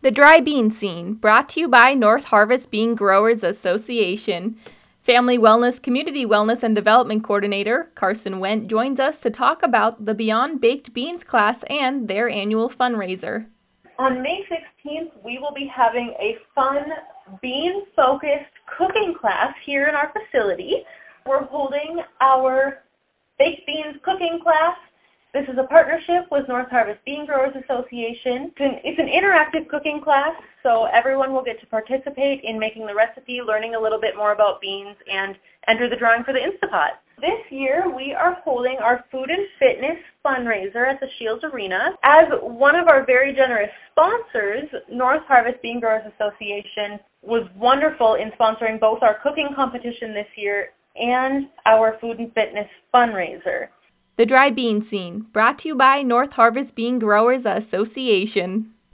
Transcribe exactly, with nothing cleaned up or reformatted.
The Dry Bean Scene, brought to you by North Harvest Bean Growers Association. Family Wellness Community Wellness and Development Coordinator Carson Wendt joins us to talk about the Beyond Baked Beans class and their annual fundraiser. On May sixteenth, we will be having a fun, bean-focused cooking class here in our facility. We're holding our Baked Beans cooking class. This is a partnership with North Harvest Bean Growers Association. It's an, it's an interactive cooking class, so everyone will get to participate in making the recipe, learning a little bit more about beans, and enter the drawing for the Instapot. This year, we are holding our food and fitness fundraiser at the Shields Arena. As one of our very generous sponsors, North Harvest Bean Growers Association was wonderful in sponsoring both our cooking competition this year and our food and fitness fundraiser. The Dry Bean Scene, brought to you by North Harvest Bean Growers Association.